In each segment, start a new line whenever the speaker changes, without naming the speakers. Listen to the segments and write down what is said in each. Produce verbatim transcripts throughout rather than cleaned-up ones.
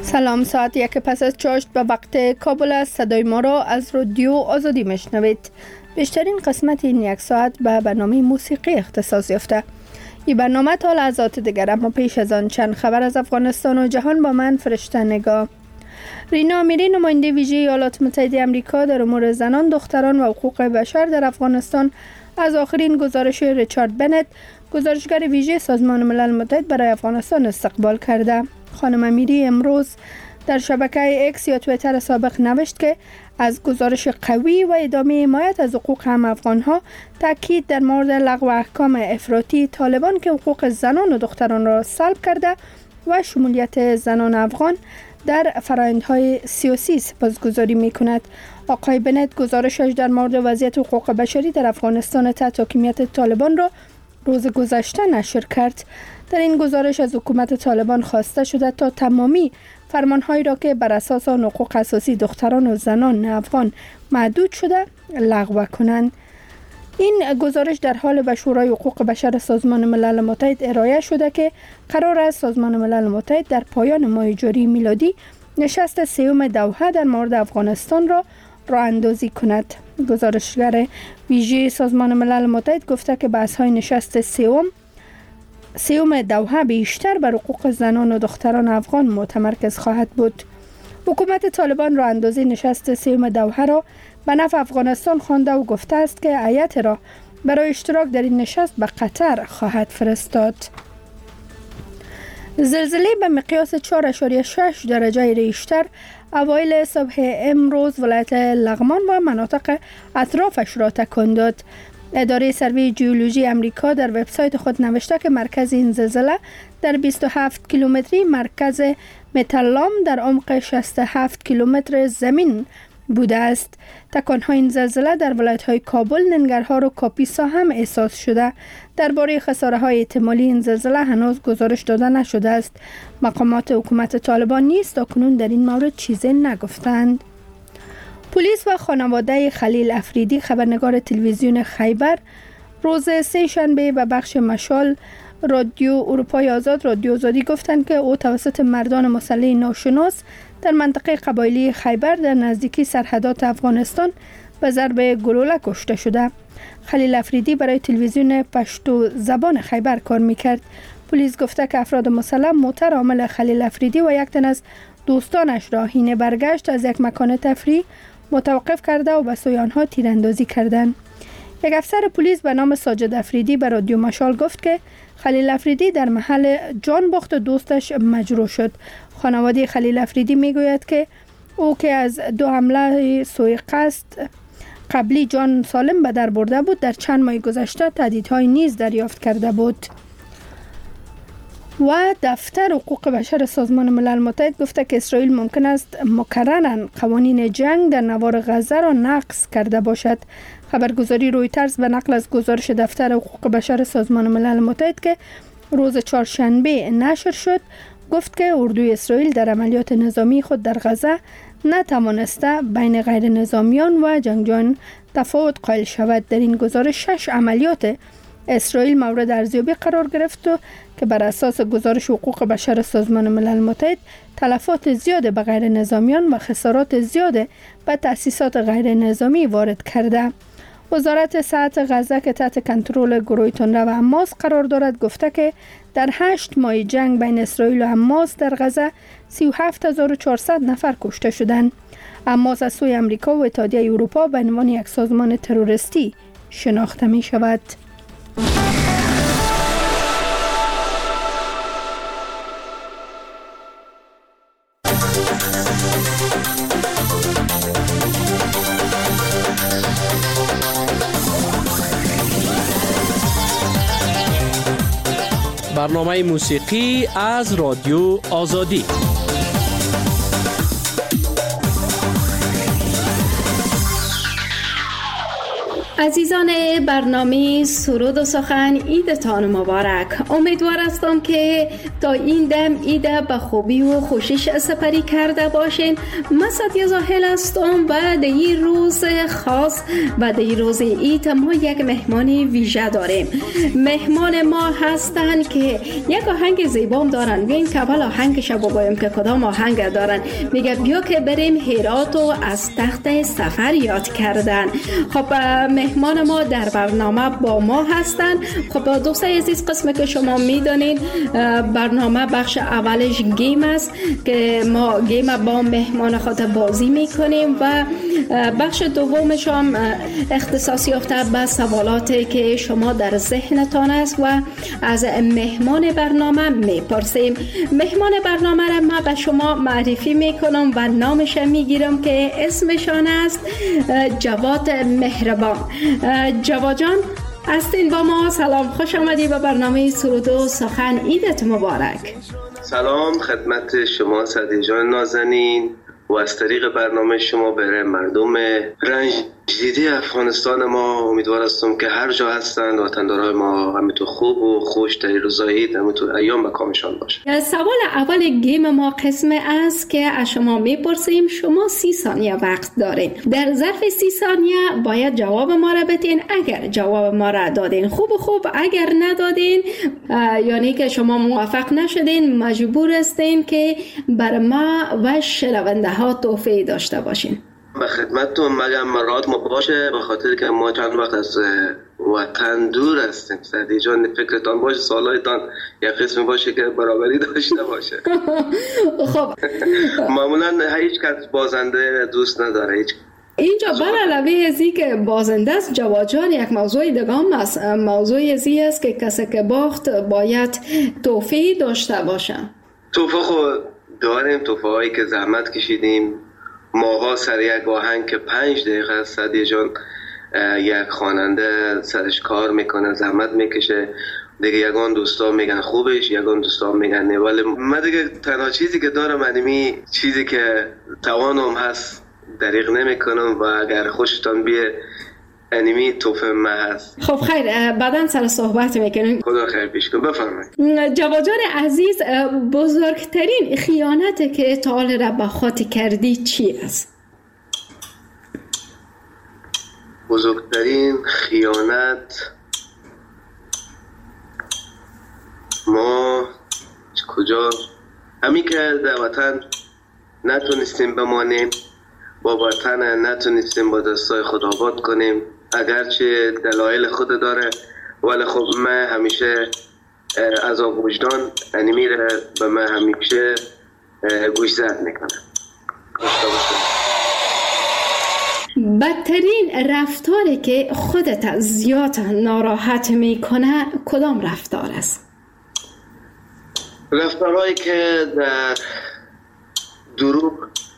سلام، ساعت یک پس از چاشت به وقت کابل است. صدای ما را از رادیو آزادی میشنوید. بیشترین قسمت این یک ساعت به برنامه موسیقی اختصاص یافته. این برنامه تا لحظات دیگر، اما پیش از آن چند خبر از افغانستان و جهان با من فرشته نگاه. رینا امیری، نماینده ویژه ایالات متحده آمریکا در امور زنان، دختران و حقوق بشر در افغانستان، از آخرین گزارش ریچارد بنت، گزارشگر ویژه سازمان ملل متحد برای افغانستان استقبال کرده. خانم امیری امروز در شبکه اکس یا توییتر سابق نوشت که از گزارش قوی و ادامه حمایت از حقوق هم افغانها، تاکید در مورد لغو احکام افراطی طالبان که حقوق زنان و دختران را سلب کرده و شمولیت زنان افغان در فرآیندهای سیاسی سپاسگزاری می‌کند. آقای بنت گزارشش در مورد وضعیت حقوق بشری در افغانستان تحت حاکمیت طالبان را روز گذشته نشر کرد. در این گزارش از حکومت طالبان خواسته شده تا تمامی فرمانهایی را که بر اساس آن حقوق اساسی دختران و زنان افغان محدود شده لغو کنند. این گزارش در حال به شورای حقوق بشر سازمان ملل متحد ارائه شده که قرار است سازمان ملل متحد در پایان ماه جاری میلادی نشست سوم دوحه در مورد افغانستان را راه اندازی کند. گزارشگر ویژه سازمان ملل متحد گفته که بحث‌های نشست سوم سوم دوحه بیشتر بر حقوق زنان و دختران افغان متمرکز خواهد بود. حکومت طالبان راه اندازی نشست سوم دوحه را به نفع افغانستان خوانده و گفته است که هیئت را برای اشتراک در این نشست به قطر خواهد فرستاد. زلزله به مقیاس چهار ممیز شش درجه ریشتر اوایل صبح امروز ولایت لغمان و مناطق اطرافش را تکان داد. اداره سروی ژئولوژی امریکا در وبسایت خود نوشته که مرکز این زلزله در بیست و هفت کیلومتری مرکز متلام در عمق شصت و هفت کیلومتر زمین بوده است. تکان‌های این زلزله در ولایت‌های کابل، ننگرهار و کاپیسا هم احساس شده. درباره خساره‌های احتمالی این زلزله هنوز گزارش داده نشده است. مقامات حکومت طالبان نیز تاکنون در این مورد چیزی نگفتند. پلیس و خانواده خلیل افریدی، خبرنگار تلویزیون خیبر، روز سه شنبه به بخش مشال رادیو اروپای آزاد رادیو آزادی گفتند که او توسط مردان مسلح ناشناس در منطقه قبایلی خیبر در نزدیکی سرحدات افغانستان به ضرب گلوله کشته شده. خلیل افریدی برای تلویزیون پشتو زبان خیبر کار میکرد. پلیس گفته که افراد مسلح موتر عامل خلیل افریدی و یک تن از دوستانش را حین برگشت از یک مکان تفریح متوقف کرده و به سوی آنها تیراندازی کردند. یک افسر پلیس به نام ساجد افریدی به رادیو مشال گفت که خلیل افریدی در محل جان باخت و دوستش مجروح شد. خانواده خلیل افریدی میگوید که او که از دو حمله سوء قصد قبلی جان سالم به در برده بود، در چند ماه گذشته تهدیدهای نیز دریافت کرده بود. و دفتر حقوق بشر سازمان ملل متحد گفته که اسرائیل ممکن است مکرراً قوانین جنگ در نوار غزه را نقض کرده باشد. خبرگزاری رویترز به نقل از گزارش دفتر حقوق بشر سازمان ملل متحد که روز چهارشنبه نشر شد گفت که اردوی اسرائیل در عملیات نظامی خود در غزه نتوانسته بین غیر نظامیان و جنگجویان تفاوت قائل شود. در این گزارش شش عملیات اسرائیل مورد ارزیابی قرار گرفت و که بر اساس گزارش حقوق بشر سازمان ملل متحد تلفات زیاد به غیر نظامیان و خسارات زیاد به تأسیسات غیر نظامی وارد کرده. وزارت صحت غزه که تحت کنترل گروه تندرو حماس قرار دارد گفته که در هشت ماه جنگ بین اسرائیل و حماس در غزه سی و هفت هزار و چهارصد نفر کشته شدند. حماس از سوی آمریکا و اتحادیه اروپا به عنوان یک سازمان تروریستی شناخته می شود.
برنامه موسیقی از رادیو آزادی.
عزیزان برنامه سرود و سخن، عیدتان مبارک. امیدوار هستم که تا این دم عید به خوبی و خوشش سپری کرده باشین. من سعدیه زاهل هستم و در این روز خاص و در این روز عید ما یک مهمان ویژه داریم. مهمان ما هستن که یک آهنگ زیبام دارن. بیاین که اول آهنگش بگویم که کدام آهنگ دارن. میگه بیا که بریم هرات و از تخت سفر یاد کردن. خب مهمان ما در برنامه با ما هستن. خب دوستای عزیز، قسمی که شما میدونین برنامه بخش اولش گیم است که ما گیم با مهمان خود بازی میکنیم و بخش دومش هم اختصاص یافته به سوالاتی که شما در ذهنتان است و از مهمان برنامه میپرسیم. مهمان برنامه را ما به شما معرفی میکنم و نامش میگیرم که اسمشان است جواد مهربان. جواد جان هستین با ما. سلام، خوش آمدی به برنامه سرود و سخن. عیدت مبارک.
سلام خدمت شما سعدیه جان نازنین و از طریق برنامه شما برای مردم رنج دیده افغانستان ما امیدوار هستم که هر جا هستند وطندارای ما همینطور خوب و خوش در روزای عید همینطور ایام مکامشان باشه.
سوال اول گیم ما قسم است که از شما میپرسیم. شما سی ثانیه وقت دارین. در ظرف سی ثانیه باید جواب ما را بدین. اگر جواب ما را دادین خوب خوب، اگر ندادین یعنی که شما موفق نشدین مجبور هستین که بر ما و شنونده ها تحفه داشته باشین.
به خدمتتون مگم مراد ما باشه به خاطر که ما چند وقت از وطن دور هستیم. سعدیه جان فکرتان باشه سوالایتان یک قسم باشه که برابری داشته باشه.
خب
معمولا هیچ کس بازنده دوست نداره. هیچ
اینجا بر علاوه ازی که بازنده است جواد جان یک موضوع دیگه هم است. موضوع ازی است که کسی که باخت باید تحفه داشته باشه.
تحفه خود داریم، تحفه هایی که زحمت کشیدیم ماها سر یک آهنگ که پنج دقیقه است. سعدیه جان یک خواننده سرش کار میکنه، زحمت میکشه، دیگه یگان دوستا میگن خوبش، یگان دوستا میگن نه. ولی من دیگه تنها چیزی که دارم انیمی چیزی که توانم هست دریغ نمیکنم و اگر خوشتان بیه انیمی توفه ما هست.
خب خیر، بعداً سر صحبت میکنیم.
خدا خیر پیش کن. بفرمایید.
جواد جان عزیز، بزرگترین خیانت که تا حال را به خود کردی چی است؟
بزرگترین خیانت ما کجا همین که در وطن نتونستیم بمانیم، با وطن نتونستیم با دستای خود آباد کنیم، اگرچه دلایل خود داره ولی خب من همیشه از آب وجدان انیمیره به من همیشه گوشزد میکنه.
بدترین رفتاری که خودت زیاد ناراحت میکنه کدام رفتار است؟
رفتارهایی که در دروغ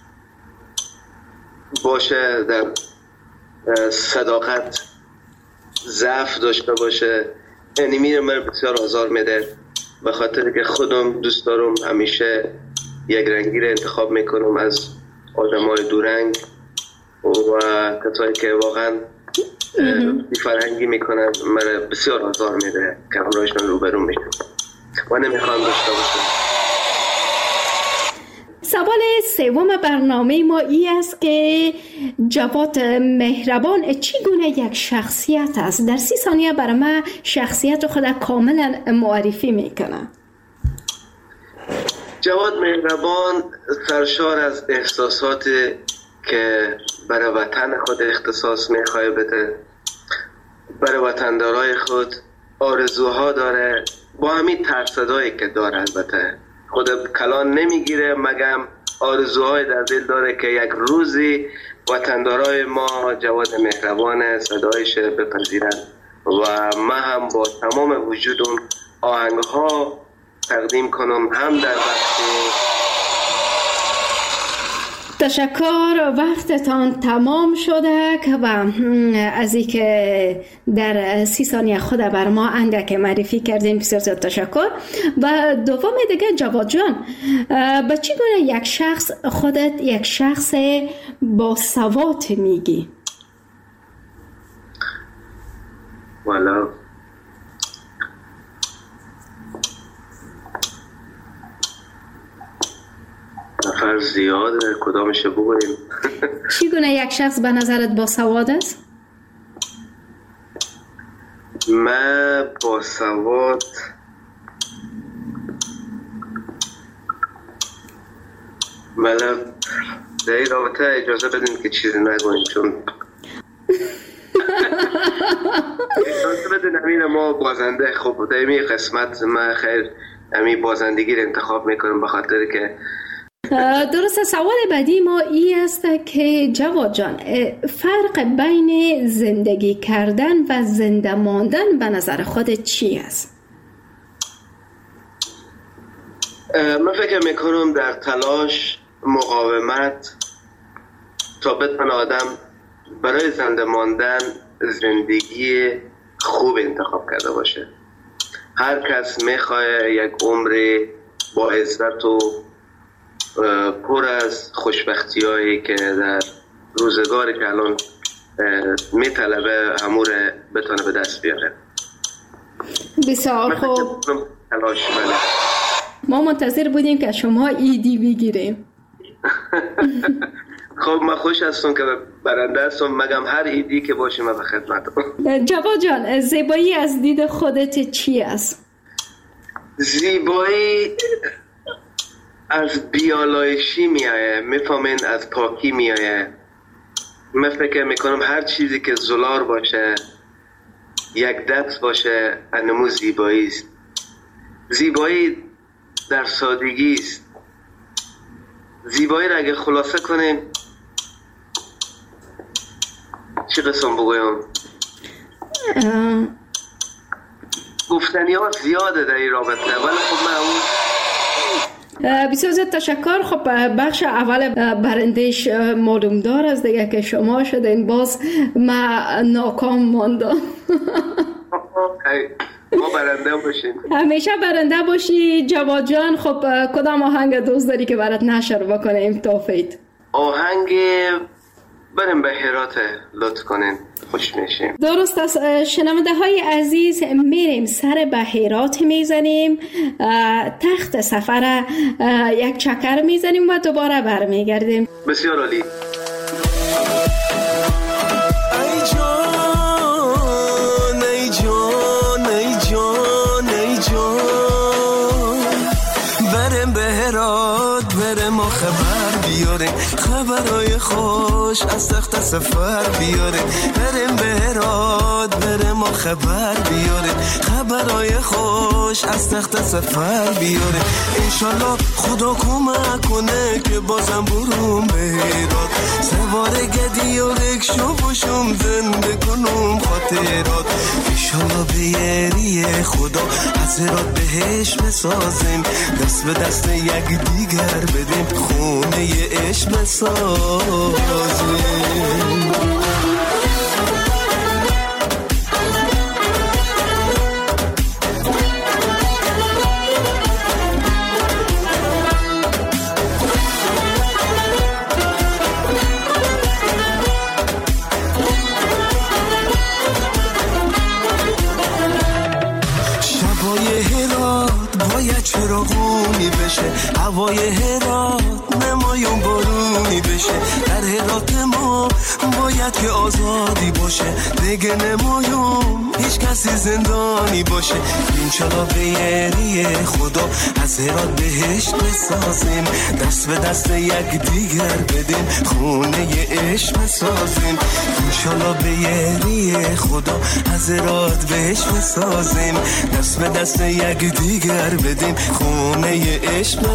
باشه، در صداقت ضعف داشته باشه، انیمی رو من بسیار آزار میده به خاطر که خودم دوست دارم همیشه یک رنگی رو انتخاب میکنم از آدمای دورنگ و کسایی که واقعا بی‌فرهنگی میکنن من بسیار آزار میده که همراهشون روبرو میشم و نمیخوام داشته باشم.
سوال سوم برنامه ما ای است که جواد مهربان چگونه یک شخصیت است؟ در سی ثانیه برای ما شخصیت خود کاملا معرفی میکنه.
جواد مهربان سرشار از احساسات که برای وطن خود اختصاص میخواه بده، برای وطندارای خود آرزوها داره، با همین ترصدایی که داره البته خود کلان نمیگیره مگم آرزوهای در دل داره که یک روزی وطندارای ما جواد مهربان صدایش بپذیرن و من هم با تمام وجودم آهنگها تقدیم کنم هم در بخش.
تشکر، وقتتان تمام شده و از این که در سی ثانیه خود بر ما اندک معرفی کردین بسیار زیاد تشکر. و دوم دیگه جواد جان، به چگونه یک شخص خودت یک شخص با سواد میگی؟
والا نفر زیاده، کدامش بگویم؟
چی گونه یک شخص به نظرت با سواد است؟
من با سواد ملم در این رابطه اجازه بدین که چیزی نگویم، چون اجازه بدین امین ما بازنده خب در این قسمت من خیر امین بازندگی رو انتخاب میکنم، به خاطر که
درسته. سوال بعدی ما این است که جواد جان، فرق بین زندگی کردن و زنده ماندن به نظر خودت چی است؟
من فکر میکنم در تلاش مقاومت تا بتونه آدم برای زنده ماندن زندگی خوب انتخاب کرده باشه. هر کس میخواه یک عمر با عزت و پر از خوشبختی هایی که در روزگاری که الان میطلبه همور بتونه به دست بیاره.
بسیار خوب. ما منتظر بودیم که شما ایدی بگیریم.
خب من خوش هستم که برنده هستم، مگم هر ایدی که باشه من به خدمتم.
جواد جان، زیبایی از دید خودت چی است؟
زیبایی از بیالایشی میایه، میفهمین از پاکی میایه. من فکر میکنم هر چیزی که زلال باشه، یک دست باشه، انمو زیبایی است. زیبایی در سادگی است. زیبایی را اگه خلاصه کنیم چی قسم بگویم؟ گفتنی ها زیاده در این رابطه، ولی خب من اون
بسیار زیاد تشکر. خب بخش اول برندش معلوم دار است دیگه که شما شدین، باز من ناکام ماندم.
ما برنده باشیم،
همیشه برنده باشی جواد جان. خب کدام آهنگ دوست داری که برات نشر بکنیم توفید؟
آهنگ بریم به هرات لطف کنین، خوش میشیم.
درست است. شنونده های عزیز، میریم سر به هرات میزنیم، تخت سفر یک چکر میزنیم و دوباره برمیگردیم.
بسیار عالی.
خبرای خوش از تخت سفر بیاره، بریم به هرات بریم ما خبر بیاره، خبرای خوش از تخت سفر بیاره. انشالله خدا کمک کنه که بازم برون به هرات، سوار گدی و رکشو باشم زنده کنم خاطرات. انشالله به یری خدا از هرات بهش بسازیم، دست به دست یک دیگر بدیم، خونه عشق بسازیم. شبای هرات باید چراغونی بشه، هوای هرات نمایون بارونی بشه، در هرات ما باید که آزادی باشه، دیگه نمایون هیچ کسی زندانی باشه. انشالله به یری خدا از هرات بهشت بسازیم، دست به دست یک دیگر بدیم، خونه عشق بسازیم. انشالله به یری خدا از هرات بهشت بسازیم، دست به دست یک دیگر بدیم، خونه عشق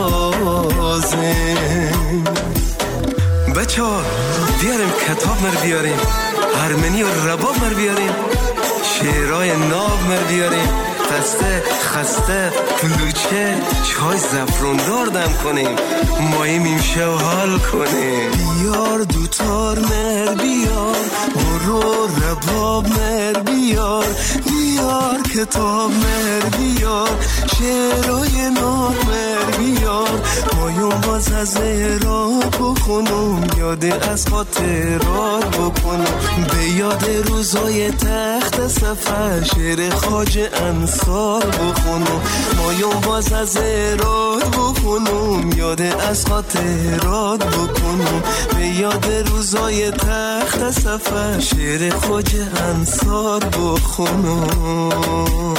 بسازیم. بچه ها بیاریم کتاب مر بیاریم، هرمنی و رباب مر بیاریم، شعرهای ناب مر بیاریم، خسته خسته کلوچه چای زفروندار دم کنیم، ماییم این شو حال کنیم. بیار دوتار مر بیار، برو رباب مر بیار، بیار کتاب مر بیار، شعرهای ناب مر بیار، مایون باز از راد بخونم، یاد از خاطرات بکنم، به یاد روزای تخت سفر شعر خواجه انصار بخونم. مایون باز از راد بخونم، یاد از خاطرات بکنم، به یاد روزای تخت سفر شعر خواجه انصار بخونم.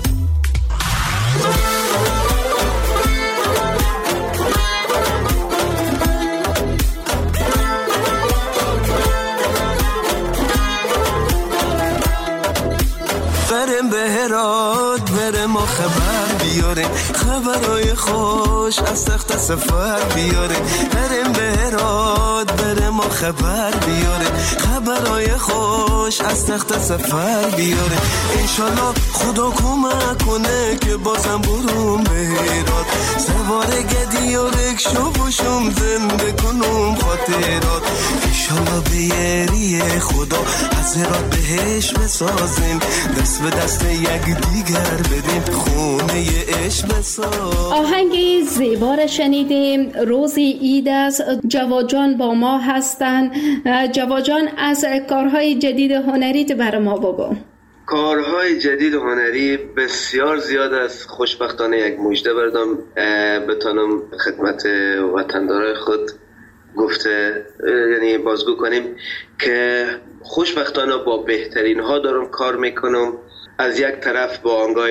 برم به هرات برم و خبر بیاره، خبرای خوش از تخت سفر بیاره. برم به هرات برم و خبر بیاره، خبرای خوش از تخت سفر بیاره. انشالله خدا کمک کنه که بازم برم به هرات، سوار گدی و رکشو باشم زنده کنم خاطرات. انشالله به یری خدا از هرات بهش بسازیم، دست به دست یک دیگر بدیم خونه عشق بساز.
آهنگی زیبا را شنیدیم. روزی عید است. جواد جان با ما هستن. جواد جان از کارهای جدید هنریت برای ما بگو.
کارهای جدید هنری بسیار زیاد است. خوشبختانه یک مژده بردم بتانم خدمت وطندارای خود گفته یعنی بازگو کنیم که خوشبختانه با بهترین ها دارم کار میکنم. از یک طرف با آنگاه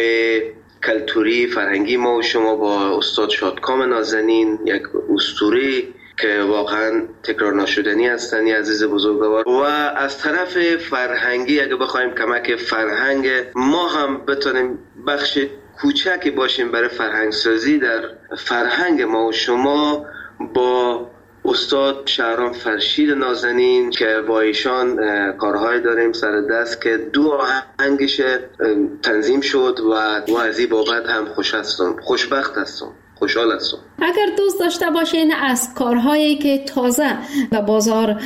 کلتوری فرهنگی ما و شما با استاد شادکام نازنین، یک اسطوره که واقعا تکرار نشدنی هستنی عزیز بزرگوار، و از طرف فرهنگی اگه بخوایم کمک فرهنگ ما هم بتونیم بخش کوچکی باشیم برای فرهنگ سازی در فرهنگ ما و شما، با استاد شهرام فرشید نازنین که با ایشان کارهای داریم سر دست که دو آهنگش تنظیم شد و از این بابت هم خوش هستم، خوشبخت هستم، خوشحال هستم.
اگر دوست داشته باشین از کارهایی که تازه به بازار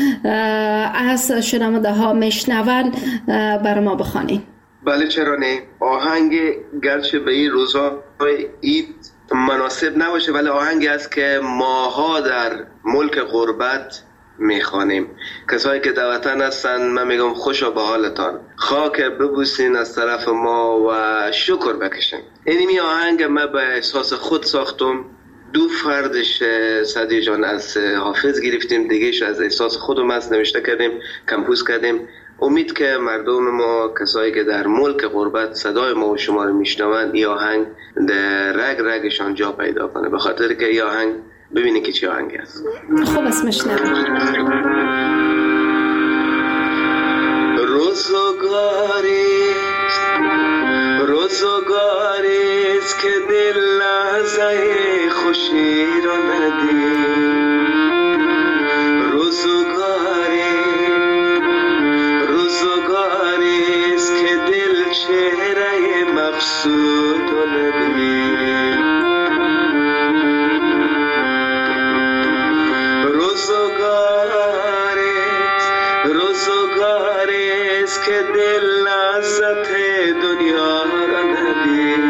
از شنونده ها میشنون برای ما بخوانید.
بله چرا نه. آهنگ گرچه به این روزهای عید مناسب نباشه ولی آهنگی است که ماها در ملک غربت میخوانیم. کسایی که در وطن هستن من میگم خوشا به حالتان، خاک ببوسین از طرف ما و شکر بکشین. اینمی آهنگ من به احساس خود ساختم. دو فردش سعدی جان از حافظ گرفتیم، دیگهش از احساس خودم از نوشته کردیم، کمپوز کردیم. امید که مردم ما کسایی که در ملک غربت صدای ما و شما رو میشنوند این آهنگ در رگ رگشان جا پیدا کنه، به خاطر که این آهنگ ببینید که چی آهنگی است.
خوب است میشنویم.
روزگاریست روزگاریست که دل لحظه خوشی را ندید. روزگاریست که دل چهره مقصود را ندید. روزگاریست روزگاریست که دل لذت دنیا را ندید.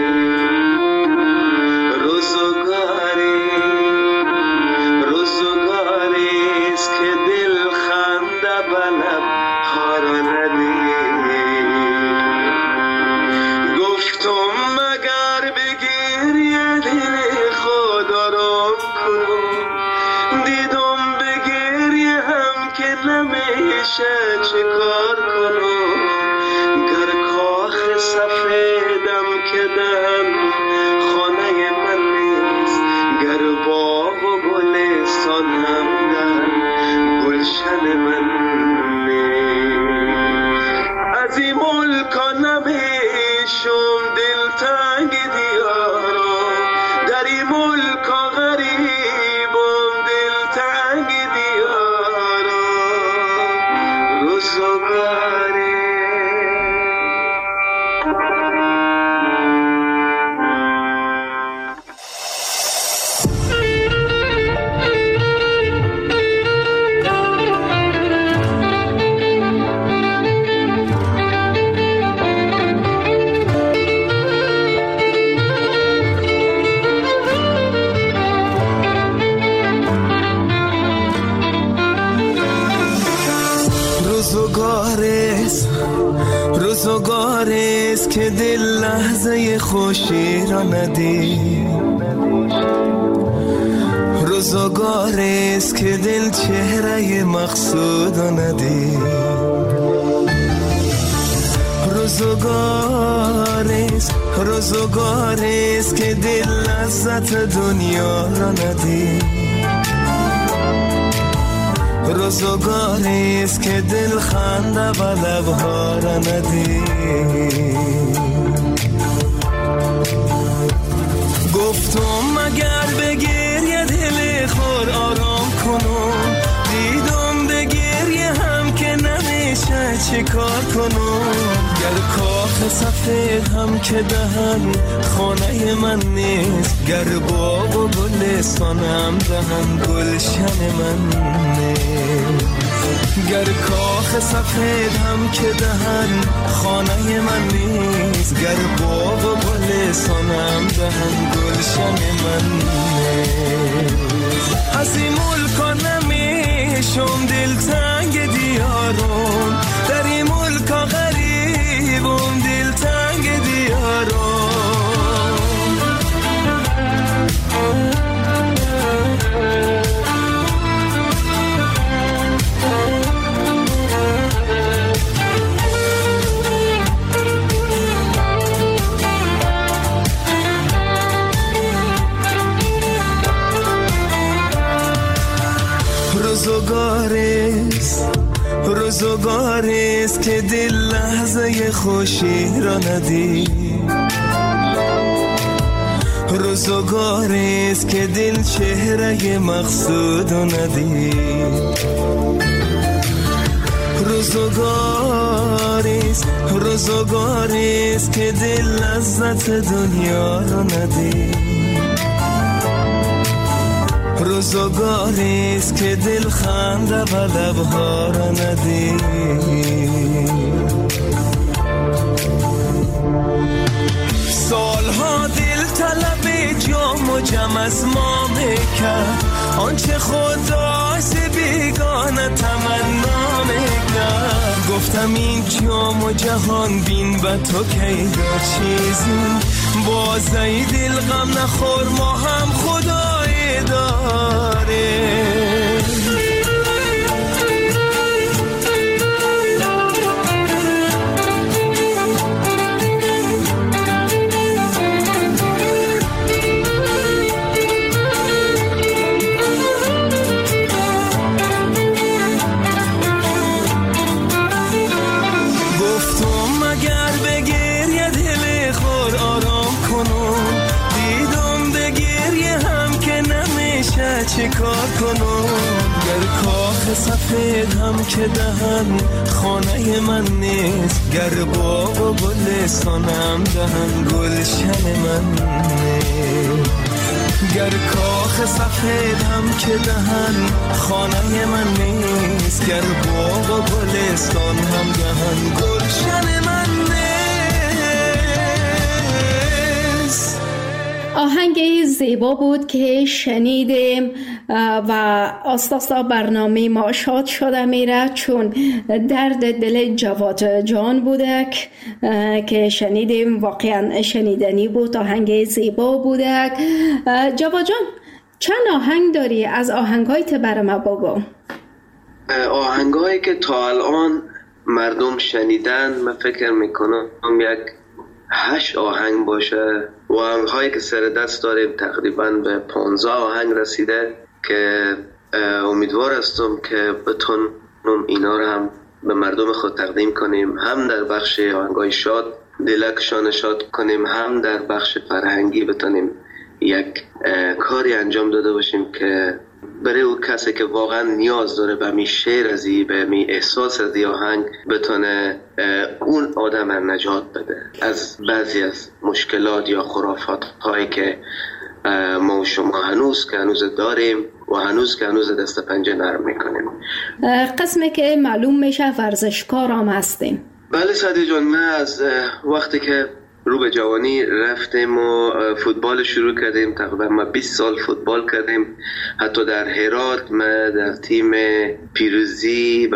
روزگاریست روزگاریست که دل خنده به لب‌ها را ندید. گفتم مگر بگیری دل خود آرام کنم، دیدم بگیری هم که نمیشه چه کار کنم. گر کاخ سفیدم که دم خانه من نیست، گر باغ و گلستان هم در گلشن من نیست. از این ملکا نمیشم دلتنگ دیارا، در این ملکا غریبم دلتنگ دیارا. روزگاری
روزگاریست که دل لحظه خوشی را ندید، روزگاریست که دل چهره مقصود را ندید، روزگاریست روزگاریست که دل لذت دنیا را ندید، روزگاریست که دل خنده و لبها را ندید. گفتم مگر به گریه دل خور آرام کنم، دیدم به گریه هم که نمیشه چه کار کنم. گر کاخ سفید هم که دهن خانه من نیست، گر باغ و گلستانم دهن گلشن من نیست. گر کاخ سفید هم که دهن خانه من نیست، گر باغ و گلستانم دهن گلشن من نیست. از این ملکا نمیشم دلتنگ دیارم، در این ملکا غریبم دلتنگ دیارم. روزگاریست روزگاریست که دل لحظه خوشی را ندید، روزگاریست که دل چهره مقصود را ندید، روزگاریست روزگاریست که دل لذت دنیا را ندید، روزگاریست که دل خنده و لبها را ندید. سالها دل طلب جام و جم از ما میکرد، آنچه خدا ز بیگانه تمنا میکرد. گفتم این جام و جهان بین به تو کیدا چیزی، باز ای دل غم نخور ما هم خدای داره. چه کار کنم گر کاخ سفید هم که دهن خانه من نیست، گر باغ و گلستانم دهن گلشن من نیست. گر کاخ سفید هم که دهن خانه من نیست، گر باغ و گلستان هم دهن گلشن من نیست.
آهنگ زیبا بود که شنیدیم و آستاستا برنامه ما شاد شده میره، چون درد دل جواد جان بودک که شنیدیم، واقعا شنیدنی بود، آهنگ زیبا بودک. جواد جان چند آهنگ داری؟ از آهنگایت برام بگو.
آهنگایی که تا الان مردم شنیدن من فکر میکنم یک هشت آهنگ باشه و آهنگ‌هایی که سر دست داریم تقریبا به پانزده آهنگ رسیده که امیدوار هستم که بتونم اینا رو هم به مردم خود تقدیم کنیم، هم در بخش آهنگ‌های شاد دلکشان شاد کنیم، هم در بخش فرهنگی بتونیم یک کاری انجام داده باشیم که برای اون کسی که واقعا نیاز داره به می شعر ازی، به می احساس ازی آهنگ، بتونه اون آدم رو نجات بده از بعضی از مشکلات یا خرافات هایی که ما و شما هنوز که هنوز داریم و هنوز که هنوز دست پنجه نرم میکنیم.
قسمی که معلوم میشه ورزشکار هم هستیم.
بله سعدی جان، من از وقتی که رو به جوانی رفتیم و فوتبال شروع کردیم، تقریبا ما بیست سال فوتبال کردیم. حتی در هرات ما در تیم پیروزی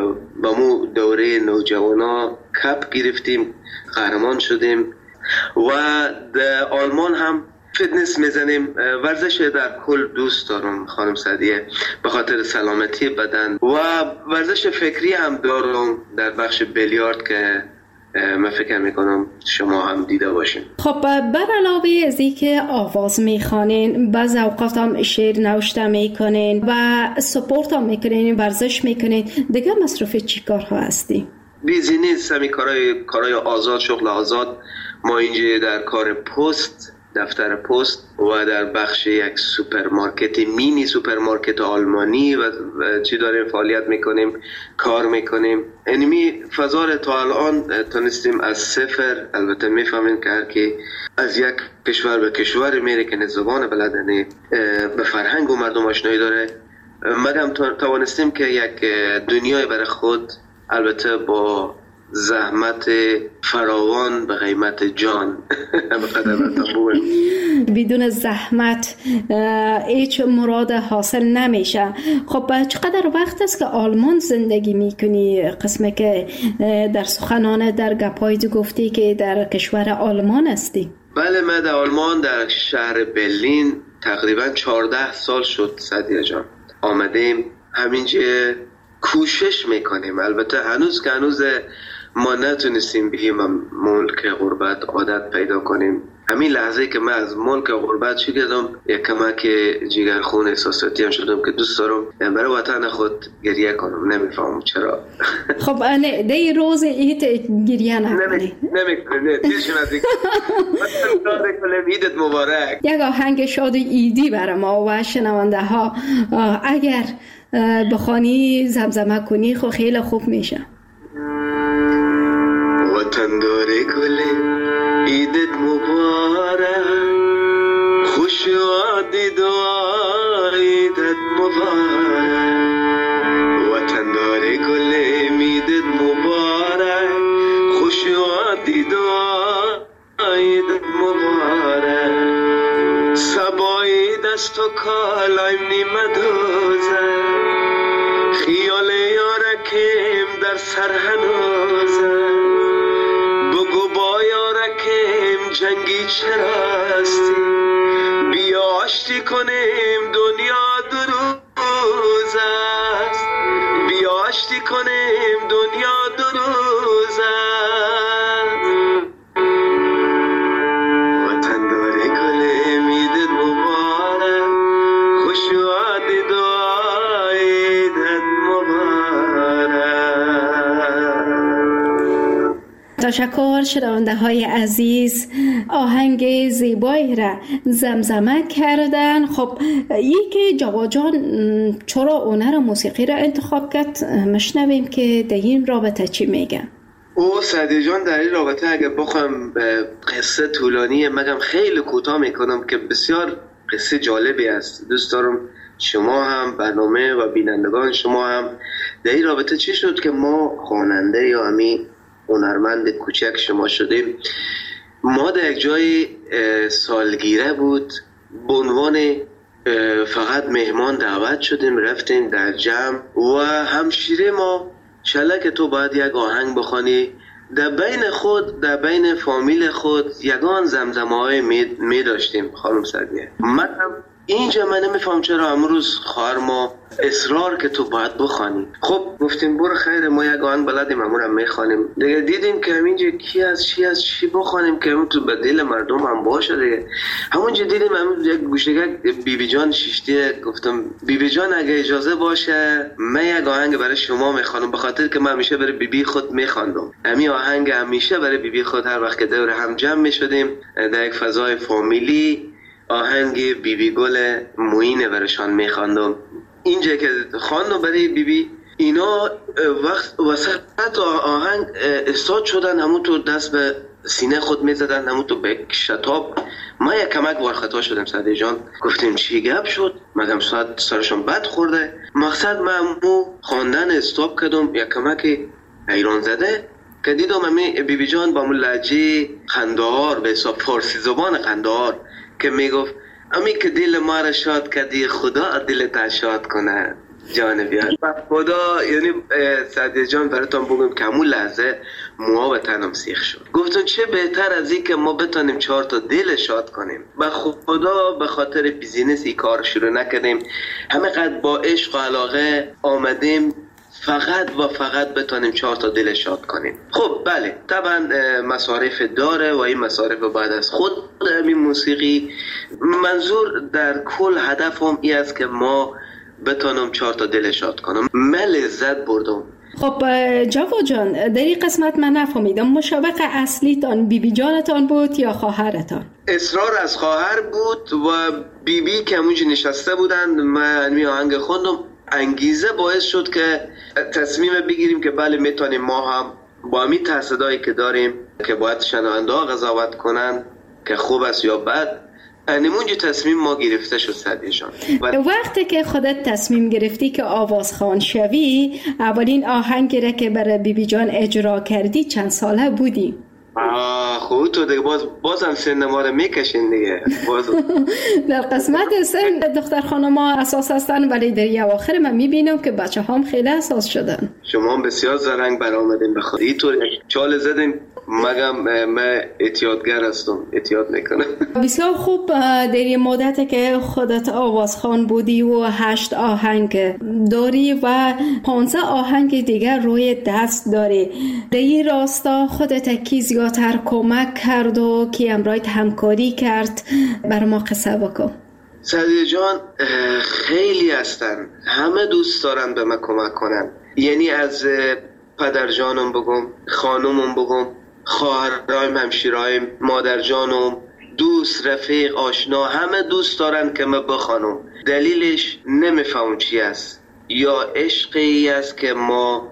با مو دوره نوجوانا کپ گرفتیم، قهرمان شدیم و در آلمان هم فیتنس میزنیم. ورزش در کل دوست دارم خانم سعدیه، به خاطر سلامتی بدن، و ورزش فکری هم دارم در بخش بیلیارد که من فکر میکنم شما هم دیده باشین.
خب بر علاوه از این که آواز میخوانین، بعض اوقات هم شعر نوشته میکنین و سپورت هم میکنین، ورزش میکنین، دیگه مصروف چی کارها هستی؟
بیزی نیست، همین کارهای کارهای آزاد، شغل آزاد. ما اینجا در کار پست، دفتر پست و در بخش یک سوپرمارکت، مینی سوپرمارکت آلمانی و چی داریم فعالیت میکنیم، کار میکنیم. اینمی فضا تا الان تونستیم از صفر، البته میفهمیم که هر کی از یک کشور به کشور میره که زبان بلدنه، به فرهنگ و مردم آشنایی داره، مدام توانستیم که یک دنیای برای خود، البته با زحمت فراوان به قیمت جان
بدون زحمت هیچ مراد حاصل نمیشه. خب چقدر وقت است که آلمان زندگی میکنی؟ قسمه که در سخنان در گپایت گفتی که در کشور آلمان هستی.
بله، من در آلمان در شهر برلین تقریبا چهارده سال شد سعدیه جان آمدیم. همینجا کوشش میکنیم، البته هنوز که هنوز ما نتونستیم بهیم ملک غربت عادت پیدا کنیم. همین لحظه که من از ملک غربت چی کردم، یک کمک جگرخون احساساتی هم شدم که دوست دارم برای وطن خود گریه کنم. نمیفهمم چرا.
خب نه دی روز ایت گریه نکنی.
نمیکنم، نه دیشون از این ایدت مبارک.
یک آهنگ شاد ایدی برای ما و شنونده ها اگر بخوانی زمزمه کنی خب خیلی خوب میشه.
وطن داره گل عیدت مبارک، خوش عادی دعا عیدت مبارک. وطن داره گل عیدت مبارک، خوش عادی دعا عیدت مبارک. سبایی دست و کالایم نیمه دوزه، خیال یارکیم در سر هنوزه. بگو با یارکیم جنگی چرا هستی، بیا آشتی کنیم دنیا دو روز است. بیا آشتی کنیم دنیا دو روز است. وطن داره گل عیدت مبارک، خوش عادی دعا عیدت مبارک.
تشکر شنونده های عزیز، آهنگ زیبایی را زمزمه کردن. خب یکی جواد جان چرا هنر موسیقی را انتخاب کرد؟ مشنویم که در این رابطه چی میگن.
او سعدی جان در این رابطه اگر بخوام قصه طولانیه مگم خیلی کوتاه میکنم که بسیار قصه جالبی است. دوست دارم شما هم برنامه و بینندگان شما هم در این رابطه چی شد که ما خواننده یا همی هنرمند کوچک شما شدیم. ما در یک جای سالگیره بود، به عنوان فقط مهمان دعوت شدیم، رفتیم در جمع و همشیره ما شله که تو باید یک آهنگ بخوانی. در بین خود، در بین فامیل خود یگان زمزمه های می, می داشتیم خانم سعدیه. من اینجا من نمیفهم چرا امروز خواهر ما اصرار که تو باید بخوانی. خب گفتیم برو خیره، ما یک آهنگ بلدیم امور هم میخوانیم. دیگه دیدیم که همینجا کی از چی از چی بخوانیم که همون تو به دل مردم هم باشه دیگه. همونجا دیدیم همون یک گوشتگه بی بی جان شیشتیه. گفتم بی بی جان اگه اجازه باشه من یک آهنگ برای شما میخوانم، به خاطر که من همیشه برای بی بی خود میخواندم. همین آهنگ همیشه برای بی بی خود هر وقت که دور هم جمع میشدیم در یک فضای فامیلی آهنگ بی بی گل موینه برشان میخواندم. اینجا که خواندم برای بی بی، اینا وقت وسط آهنگ استاد شدن، همون تو دست به سینه خود میزدن، همون تو به شتاب. ما یک کمک وارخطا شدیم سعدی جان، گفتیم چی گپ شد، مگم ساعت سرشون بد خورده. مقصد من همون خواندن استاب کردم، یک کمک حیران زده که دیدم همین بی بی جان با همون لهجه قندهار، به حساب فارسی زبان قندهار که میگفت امی که دل ما را شاد کردی خدا دلت شاد کنه. جانبیان خدا. یعنی سعدیه جان براتون بگم که همون لحظه موها به تنم سیخ شد. گفتن چه بهتر از این که ما بتانیم چهار تا دل شاد کنیم. به خدا به خاطر بیزینس این کار شروع نکردیم، همه قد با عشق و علاقه آمدیم فقط و فقط بتانیم چهار تا دل شاد کنیم. خب بله طبعا مصارف داره و این مصارف بعد از خود همین موسیقی. منظور در کل هدفم این است که ما بتانم چهار تا دل شاد کنم. من لذت بردم.
خب جواد جان، در این قسمت من نفهمیدم مشابق اصلیتان بی بی جانتان بود یا خواهرتان؟
اصرار از خواهر بود و بی بی که همونجا نشسته بودن. من می آهنگ خوندم، انگیزه باعث شد که تصمیم بگیریم که بله میتونیم ما هم با همین تصدایی که داریم که باید شنونده ها قضاوت کنن که خوب است یا بد، انمونجا تصمیم ما گرفته شد سعدیه جان.
وقتی که خودت تصمیم گرفتی که آوازخوان شوی، اولین آهنگی را که برای بی بی جان اجرا کردی چند ساله بودی؟
آه خوب تو دیگه باز بازم سن ما رو میکشین دیگه. باز
در قسمت سن دختر خانم ها اساس هستن، ولی در یه آخر من میبینم که بچه هم خیلی اساس شدن.
شما هم بسیار زرنگ برآمدین بخواد اینطور چال زدین. مگم من اعتیادگر هستم، اعتیاد میکنم.
بسیار خوب. در این مدت که خودت آوازخوان بودی و هشت آهنگ داری و پانزده آهنگ دیگر روی دست داری، در این راستا خودت کی زیادتر کمک کرد و کی امرایت همکاری کرد؟ بر ما قصه بکن.
سعدیه جان خیلی هستن، همه دوست دارن به من کمک کنن. یعنی از پدر جانم بگم، خانومم بگم، خواهرایم، همشیرایم، مادر جانم، دوست، رفیق، آشنا، همه دوست دارن که من بخوانم. دلیلش نمیفهمم چی است، یا عشقی است که ما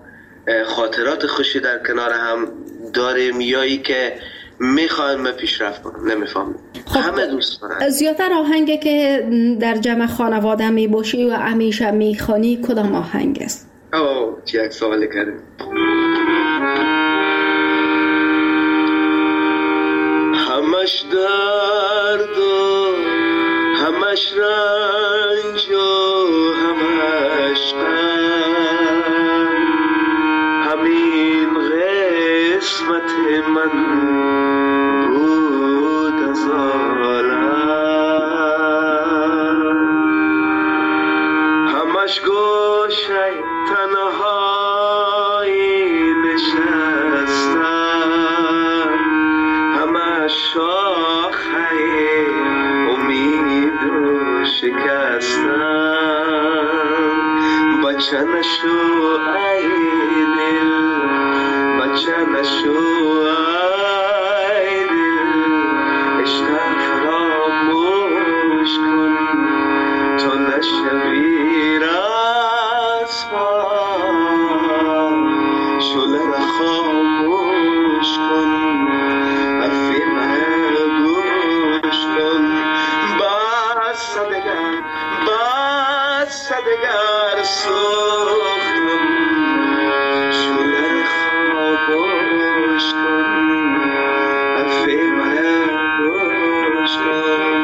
خاطرات خوشی در کنار هم داریم، یا ای که میخوایم من پیشرفت کنم. نمیفهمم. خب همه دوست دارن.
زیادتر آهنگی که در جمع خانواده می باشی و همیشه میخوانی کدام آهنگ است؟
اوه چه یک سوالی کردیم. همش درد و همش رنج و همش غم، همین قسمت من بود از عالم. همش گوشه تنهایی نشستم، همش شاخه امید و شکستم. بچه نشو ای دل، بچه نشو ای دل، عشق فراموش کن تو نشوی رسوا، شعله را خاموش کن، حرفی من گوش کن. بس دگر بس دگر سوختم، شعله را خاموش کن، حرفی من گوش کن.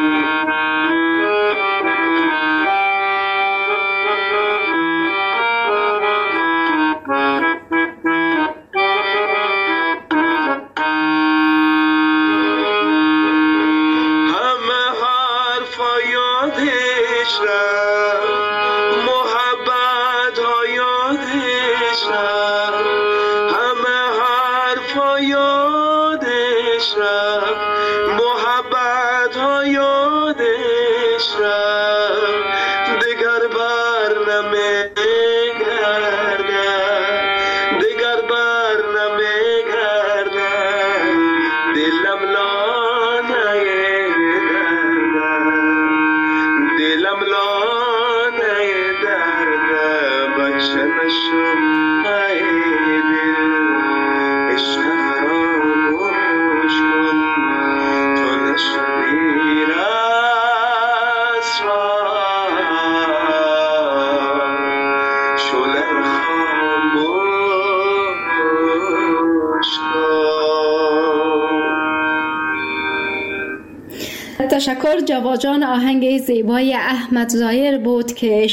تشکر جواد جان. آهنگ زیبای احمد ظاهر بود که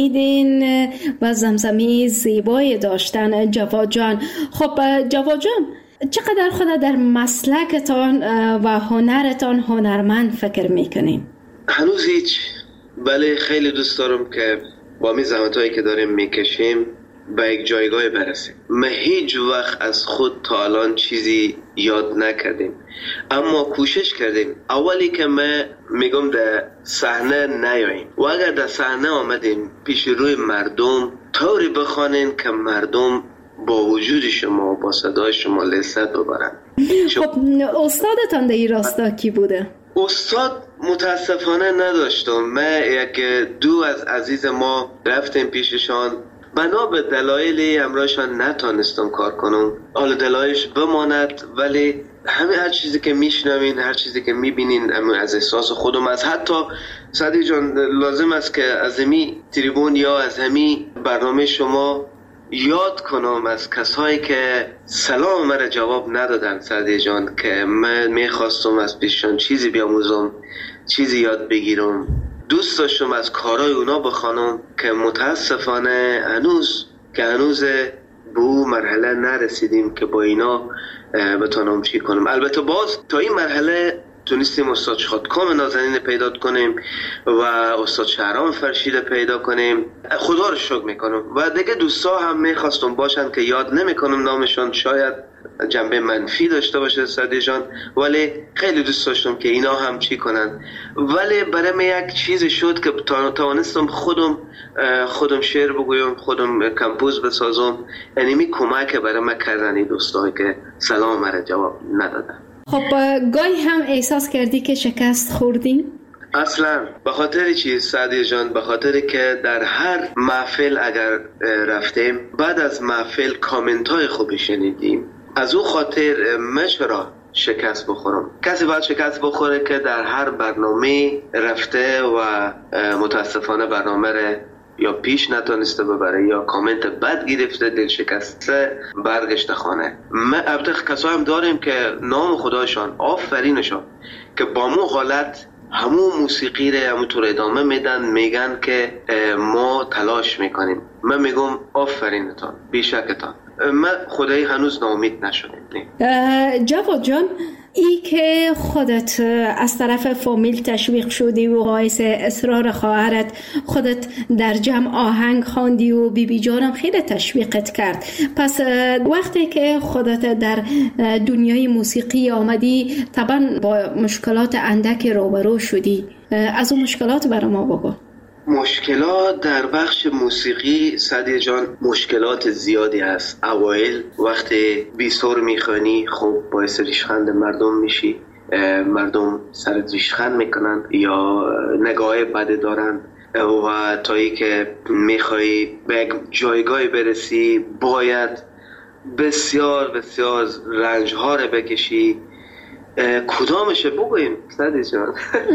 شنیدین و زمزمه زیبای داشتن جواد جان. خب جواد جان، چقدر خود در مسلکتان و هنرتان هنرمند فکر میکنین؟
هنوز هیچ، ولی خیلی دوست دارم که با می زحمتایی که داریم میکشیم به یک جایگاه برسیم. ما هیچ وقت از خود تا الان چیزی یاد نکردیم، اما کوشش کردیم اولی که ما میگم در صحنه نیاییم و اگر در صحنه آمدیم پیش روی مردم طوری بخوانیم که مردم با وجود شما با صدای شما لذت ببرن.
خب استادتان در این راستا کی بوده؟
استاد متاسفانه نداشتم. من یک دو از عزیز ما رفتیم پیششان، بنا به دلایلی همراهشان نتانستم کار کنم. حالا دلایلش بماند، ولی همه هر چیزی که میشنوین، هر چیزی که میبینین از احساس خودم از حتی سعدی جان لازم است که از همی تریبون یا از همی برنامه شما یاد کنم از کسایی که سلام مرا جواب ندادن سعدی جان، که من میخواستم از پیششان چیزی بیاموزم، چیزی یاد بگیرم. دوست داشتم از کارهای اونا بخوانم که متاسفانه هنوز که هنوز به اون مرحله نرسیدیم که با اینا بتونم چی کنم. البته باز تا این مرحله تونستیم استاد شادکام نازنین پیدا کنیم و استاد شهرام فرشید پیدا کنیم. خدا رو شکر میکنم و دیگه دوستا هم میخواستم باشن که یاد نمیکنم نامشون، شاید جنبه منفی داشته باشه سعدی جان، ولی خیلی دوست داشتم که اینا هم چی کنن. ولی برای من یک چیز شد که توانستم خودم خودم شعر بگویم، خودم کمپوز بسازم. یعنی می کمک برای من کردن این دوستایی که سلام مرا جواب ندادن.
خب گاهی هم احساس کردی که شکست خوردی؟
اصلا به خاطر چی سعدی جان؟ به خاطر که در هر محفل اگر رفتیم بعد از محفل کامنت های خوبی شنیدیم، از او خاطر من چرا شکست بخورم؟ کسی باید شکست بخوره که در هر برنامه رفته و متاسفانه برنامه را یا پیش نتونسته ببره یا کامنت بد گرفته، دل شکسته برگشته خانه. ما البته کسایی هم داریم که نام خدایشان آفرینشان که با مو حالت همون موسیقی رو همونطور ادامه میدن، میگن که ما تلاش میکنیم. من میگم آفرینتان، بیشکتان. من خدایی هنوز ناامید نشدیم.
جواد جان، ای که خودت از طرف فامیل تشویق شدی و باعث اصرار خواهرت خودت در جمع آهنگ خواندی و بی بی جانم خیلی تشویقت کرد، پس وقتی که خودت در دنیای موسیقی آمدی طبعا با مشکلات اندک روبرو شدی. از اون مشکلات برای ما بگو.
مشکلات در بخش موسیقی سعدی جان مشکلات زیادی هست. اوایل وقتی بیسور میخوانی خب باعث ریشخند مردم میشی، مردم سر ریشخند میکنن یا نگاه بد دارن و تا ای که میخوایی به جایگاهی برسی باید بسیار بسیار رنج ها رو بکشی. کدامشه بگویم سعدی جان؟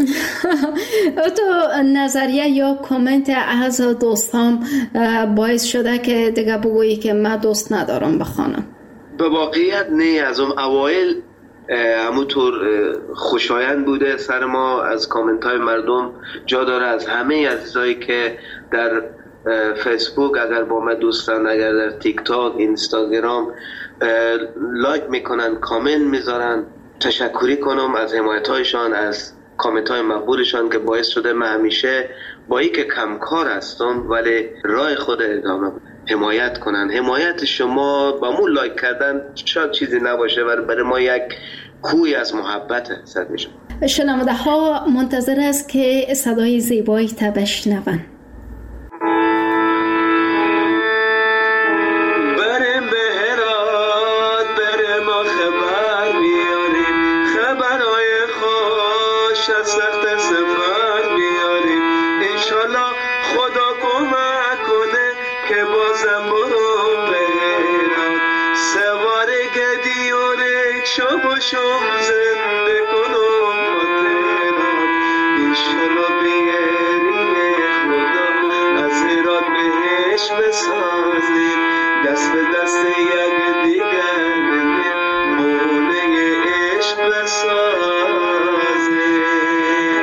تو نظریه یا کامنت از دوستام باعث شده که دیگه بگویی که من دوست ندارم بخوانم؟
به واقعیت نه، از اون اوایل همونطور خوشایند بوده سر ما از کامنت های مردم. جا داره از همه عزیزایی که در فیسبوک اگر با من دوستن، اگر در تیک تاک اینستاگرام لایک میکنن، کامنت میذارن، تشکری کنم از حمایت هایشان، از کامنت های مقبولشان که باعث شده من همیشه با ای که کمکار هستم ولی راه خود ادامه حمایت کنن. حمایت شما با مون لایک کردن شاید چیزی نباشه ولی برای ما یک کوی از محبت صد میشه.
شنونده ها منتظر است که صدای زیبایی تا بشنون.
دست به دست یک دیگر بونه عشق بسازیم.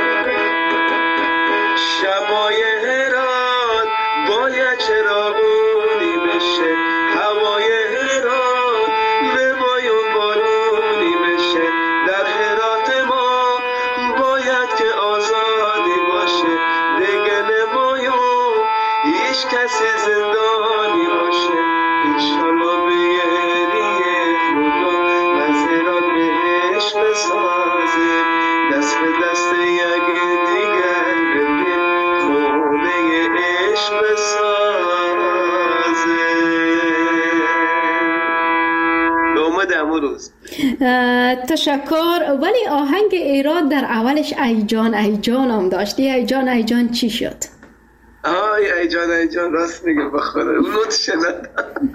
به دست یک دیگر بگه خونه عشق بسازه. به امید همون روز.
تشکر. ولی آهنگ ایراد در اولش ای جان ای جان هم داشتی. ای جان ای جان چی شد؟
آی ای جان ای جان راست میگه بخدا اونو شنیدم.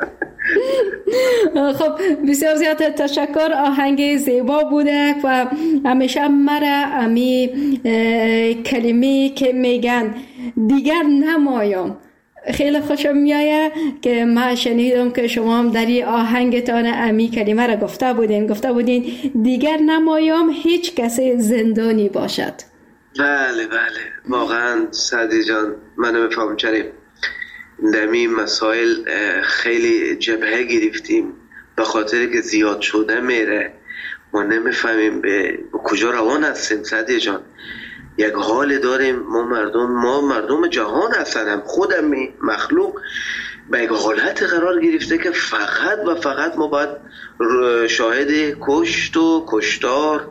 خب بسیار زیاد تشکر. آهنگ زیبا بوده و همیشه مرا امی کلمه که میگن دیگر نمایم خیلی خوشم میایه که من شنیدم که شما هم در این آهنگتان امی کلمه را گفته بودین گفته بودین دیگر نمایم هیچ کسی زندانی باشد.
بله بله واقعا سعدی جان منو بفهم چریم دمی مسائل خیلی جبهه گرفتیم به خاطر که زیاد شده میره ما نمیفهمیم به کجا روان هستیم. سعدی جان یک حال داریم ما مردم ما مردم جهان هستن خودم مخلوق به یک حالت قرار گرفته که فقط و فقط ما باید شاهد کشت و کشتار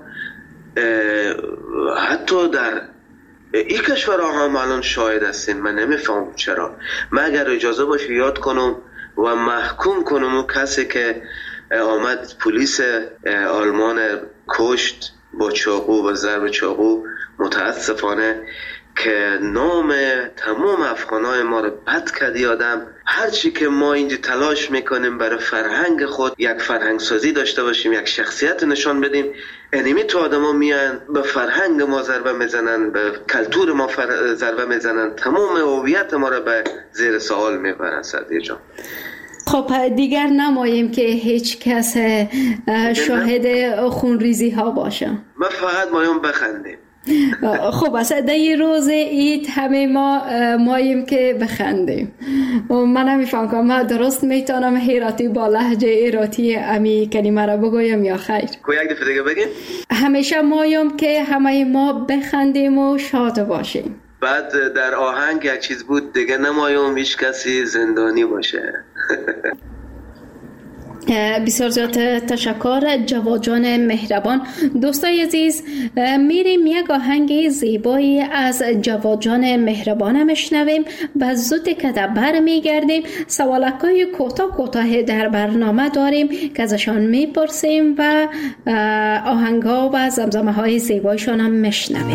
حتی در این کشورها هم الان شاهد هستیم. من نمیفهم چرا. من اگر اجازه باشه یاد کنم و محکوم کنم اون کسی که آمد پلیس آلمان کشت با چاقو و ضرب چاقو متاسفانه که نام تمام افغانای ما رو بد کردی آدم. هرچی که ما اینجا تلاش میکنیم برای فرهنگ خود یک فرهنگ سازی داشته باشیم یک شخصیت نشان بدیم انیمی تو آدم ها میان به فرهنگ ما ضربه میزنن به کلتور ما فر... ضربه میزنن تمام هویت ما رو به زیر سوال میبرن. سعدی جان
خب دیگر نماییم که هیچ کس شاهد خونریزی ها باشه.
ما فقط مایم بخندیم.
خب اصلا در یه روز عید همه ما ماییم که بخندیم. من نمیفهم که من درست میتونم هیراتی با لهجه ایراتی امی کلمه را بگویم یا خیر؟
کو یک دفعه دیگه بگین.
همیشه مایم که همه ما بخندیم و شاد باشیم.
بعد در آهنگ یک چیز بود دیگه نمایم هیچ کسی زندانی باشه.
بسیار زیاد تشکر جواد جان مهربان. دوستای عزیز میریم یک آهنگ زیبایی از جواد جان مهربان میشنویم و زود که بر میگردیم سوالکای کوتاه کوتاه در برنامه داریم که ازشان میپرسیم و آهنگا و زمزمه های زیبایشان هم میشنویم.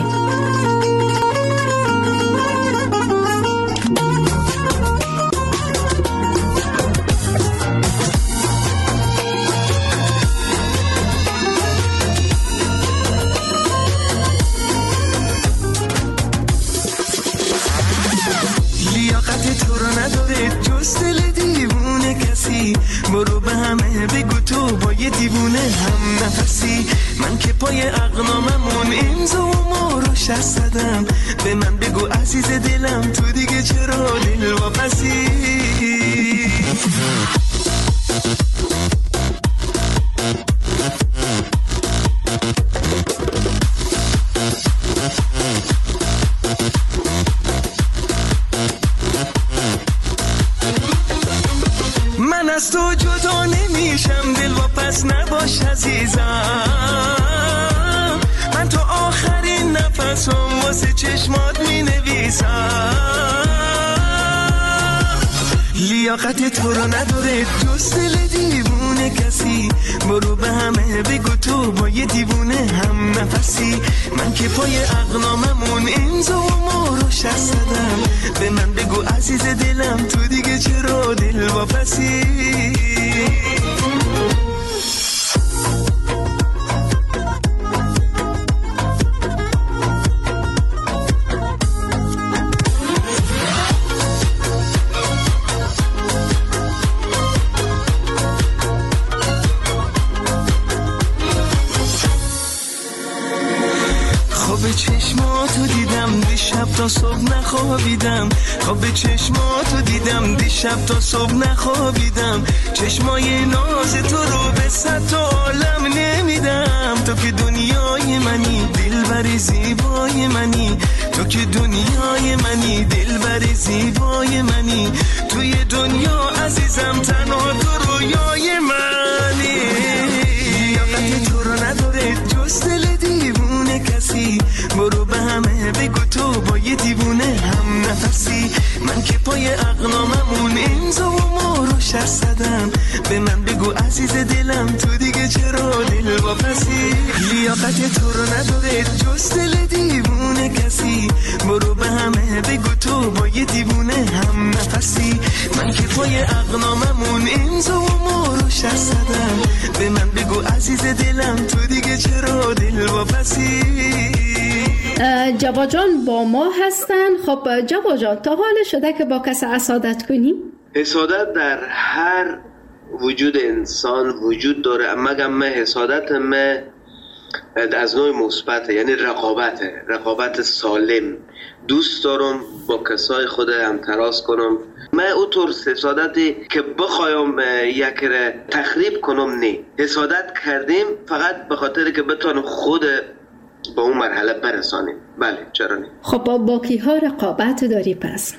برو به همه بگو تو با یه دیوونه هم نفسی من که پای اقناممون امضا و ما رو شست زدم به من بگو عزیز دلم تو دیگه چرا دل واپسی من از تو جدا نمیشم دل واپس نباش عزیزم من تو آخرین نفسم واسه چشمات می نویسم لیاقت تو رو نداره جز دل دیوونه کسی برو به همه بگو تو با یه دیوونه هم نفسی من که پای اقناممون امضا و ما رو شست زدم به من بگو عزیز دلم تو دیگه چرا دل واپسی چشماتو دیدم دیشب تا صبح نخوابیدم خواب چشماتو دیدم دیشب تا صبح نخوابیدم چشمای ناز تو رو به صد تا عالم نمیدم تو که دنیای منی دلبر زیبای منی تو که دنیای منی دلبر زیبای منی توی دنیا عزیزم تنها تو رویای منی لیاقت تو رو نداره جز دل دیوونه کسی لیاقت تو رو نداره جز دل دیوونه کسی. برو به همه بگو تو با یه دیوونه هم نفسی. من که پای اقناممون امضا و مهرش زدم. به من بگو عزیز دلم تو دیگه چرا دل واپسی.
جواد جان با ما هستن. خب جواد جان تا حال شده که با کسی حسادت کنیم؟
حسادت در هر وجود انسان وجود داره، مگر من حسادت من از نوع مثبت، یعنی رقابته، رقابت سالم. دوست دارم با کسای خود هم تراز کنم. من اونطور حسادتی که بخوایم یک را تخریب کنم نه. حسادت کردیم فقط به خاطر که بتونم خود با اون مرحله برسانیم. بله چرا نه.
خب با باقی ها رقابت داری پس؟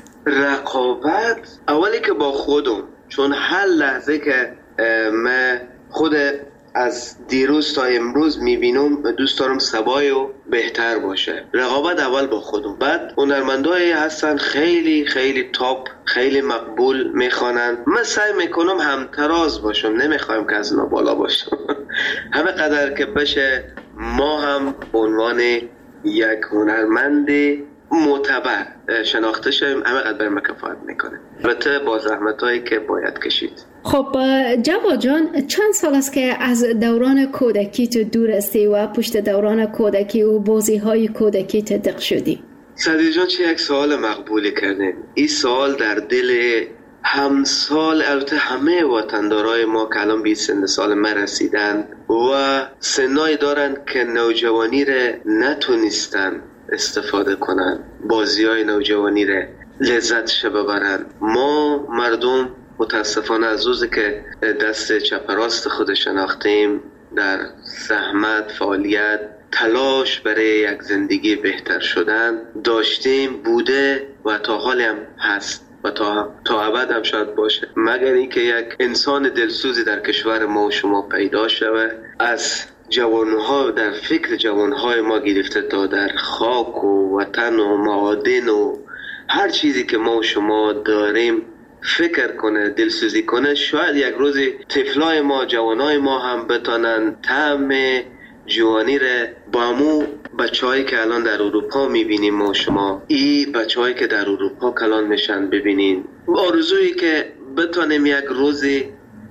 رقابت اولی که با خودم، چون هر لحظه که من خود از دیروز تا امروز میبینم دوست دارم سبای و بهتر باشه. رقابت اول با خودم. بعد هنرمندایی هستن خیلی خیلی تاپ، خیلی مقبول میخوانن. من سعی میکنم هم تراز باشم، نمیخوایم که از اونا بالا باشم. همه قدر که بشه ما هم عنوان یک هنرمند معتبر شناخته شویم، همه قدر بر ما کفایت میکنه، البته با زحمتایی که باید کشید.
خب جواد جان چند سال است که از دوران کودکی تو دور هستی و پشت دوران کودکی و بازی های کودکی دق شدی؟
سعدی جان چه یک سوال مقبولی کردین. این سوال در دل همسال، البته همه وطندارای ما که الان به سن سال ما رسیدن و سنای دارن که نوجوانی را نتونستن استفاده کنن، بازی های نوجوانی را لذتش ببرن. ما مردم متاسفانه از روزی که دست چپ راست خود شناختیم در زحمت، فعالیت، تلاش برای یک زندگی بهتر شدن داشتیم، بوده و تا حالی هم هست و تا تا ابد هم شاید باشه، مگر اینکه یک انسان دلسوزی در کشور ما و شما پیدا شود. از جوانها، در فکر جوانهای ما گرفته تا در خاک و وطن و معادن و هر چیزی که ما و شما داریم فکر کنه، دلسوزی کنه. شاید یک روزی طفلای ما، جوانای ما هم بتانن طعم جوانی را با همون بچه‌هایی که الان در اروپا میبینیم ما و شما، این بچه‌هایی که در اروپا کلان میشن ببینین. آرزویی که بتانیم یک روزی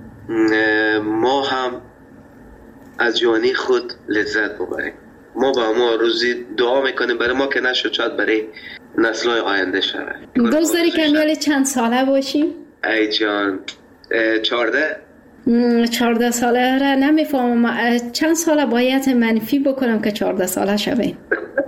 ما هم از جوانی خود لذت ببریم. ما با ما روزی دعا میکنیم، برای ما که نشد شاید برای نسل‌های آینده شود.
دوست داری کمیال چند ساله باشیم؟
ای جان چارده
چارده ساله را نمیفهمم. چند ساله باید منفی بکنم که چارده ساله شویم؟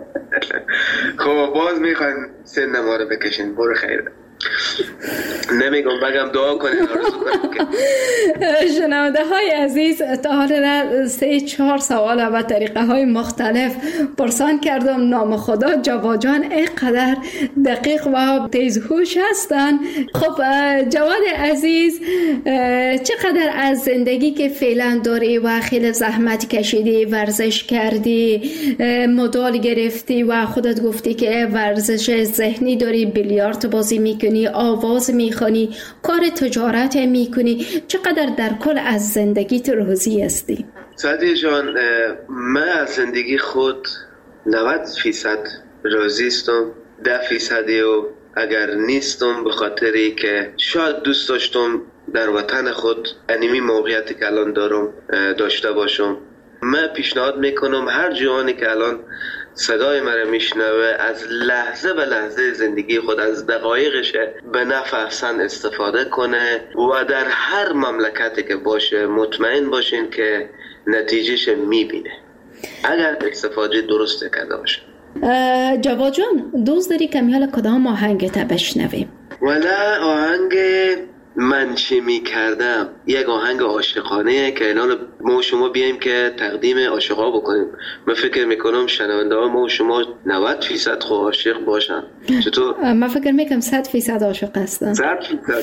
خب باز میخواین سن ما رو بکشین. برو خیره، نمیگم بگم دعا کنین، آرزو کنین که
شنونده های عزیز تا حالا سه چهار سوال و طریقه های مختلف پرسان کردم. نام خدا جواد جان اینقدر دقیق و تیزهوش هستن. خب جواد عزیز، چقدر از زندگی که فعلا داری و خیلی زحمت کشیدی، ورزش کردی، مدال گرفتی و خودت گفتی که ورزش ذهنی داری، بیلیارد بازی میکنی، آواز میخوانی، کار تجارت میکنی، چقدر در کل از زندگیت راضی هستی؟
سعدی جان، من از زندگی خود نود فیصد راضی هستم. ده فیصدی و اگر نیستم به خاطری که شاید دوست داشتم در وطن خود انیمی موقعیتی که الان دارم داشته باشم. من پیشنهاد میکنم هر جوانی که الان صدای مرا میشنوه از لحظه به لحظه زندگی خود، از دقایقش به نفع احسن استفاده کنه و در هر مملکتی که باشه مطمئن باشین که نتیجهش میبینه اگر استفاده درست کرده باشه.
جواد جان، دوست داری کمیال کدام آهنگ تا بشنویم؟
ولی آهنگ من چی می کردم یک آهنگ عاشقانه که الان ما و شما بیایم که تقدیم عاشقا بکنیم. من فکر میکنم شنونده ها ما و شما نود فیصد خو عاشق باشن. چطور؟
من فکر میکنم صد فیصد عاشق هستن.
صد فیصد.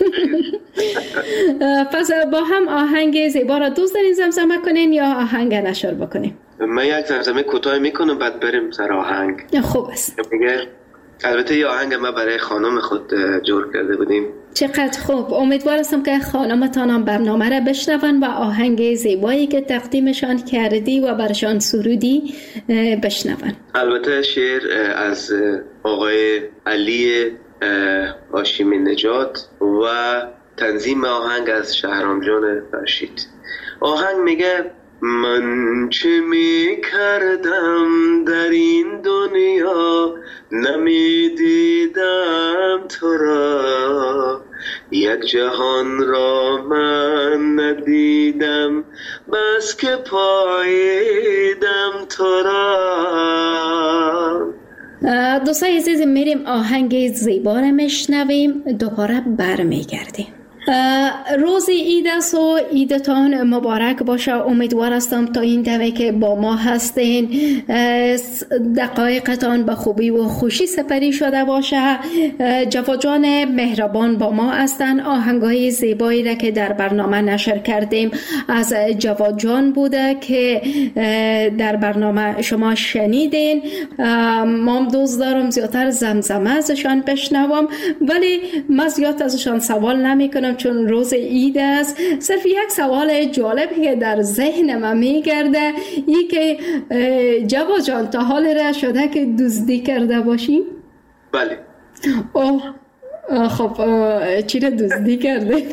پس با هم آهنگ زیبا را دوست دارین زمزمه کنین یا آهنگ نشر بکنیم؟
من یک زمزمه کوتاه میکنم بعد بریم سر آهنگ.
خوب است.
میگه البته یه آهنگ ما برای خانم خود جور کرده بودیم.
چقدر خوب. امیدوار هستم که خانمتان هم برنامه را بشنون و آهنگ زیبایی که تقدیمشان کردی و برشان سرودی بشنون.
البته شعر از آقای علی هاشمی نژاد و تنظیم آهنگ از شهرام جان فرشید. آهنگ میگه من چه می کردم در این دنیا، نمی دیدم تو را، یک جهان را من ندیدم بس که پاییدم تو را.
دوستای عزیز، میریم آهنگ زیبا را میشنویم، دوباره برمیگردیم. روز عید است و عیدتان مبارک باشه. امیدوار هستم تا این دمه که با ما هستین دقایقتان به خوبی و خوشی سپری شده باشه. جواد جان مهربان با ما هستن. آهنگای زیبایی را که در برنامه نشر کردیم از جواد جان بوده که در برنامه شما شنیدین. ما دوست دارم زیادتر زمزمه ازشان بشنوم، ولی من زیاد ازشان سوال نمی کنم چون روز عید است. صرف یک سوال جالب که در ذهن من میگرده ای که جواد جان تا حال را شده که دزدی کرده باشی؟
بله.
اوه خب چی را دزدی کرده؟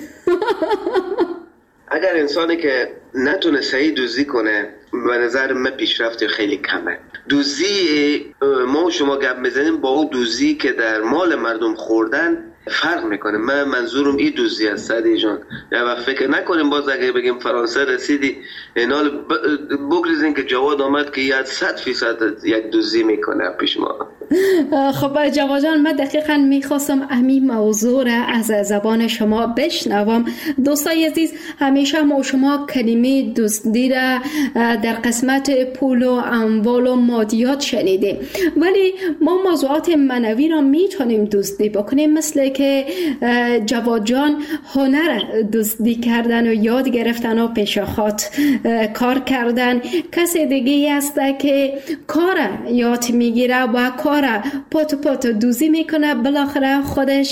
اگر انسانی که نتونه صحیح دزدی کنه به نظر من پیشرفت خیلی کمه. دزدی ما و شما گپ میزنیم با اون دزدی که در مال مردم خوردن فرق میکنه. من منظورم این دزدی است سعدی جان. یا وقت فکر نکنیم باز اگه بگیم فرانسه رسیدی اینال بگریزین که جواد آمد که یاد صد فیصد یک دزدی میکنه پیش ما.
خب جواد جان، من دقیقاً میخواستم همین موضوع را از زبان شما بشنوم. دوستای عزیز، همیشه ما شما کلمه دزدی را در قسمت پول و اموال و مادیات شنیدیم، ولی ما موضوعات معنوی را میتونیم دزدی بکنیم، مثل که جواد جان هنر دزدی کردن و یاد گرفتن و پیشاخات کار کردن. کسی دیگه هست که کار یاد میگیره و کار پات پات دوزی میکنه، بالاخره خودش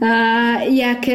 یک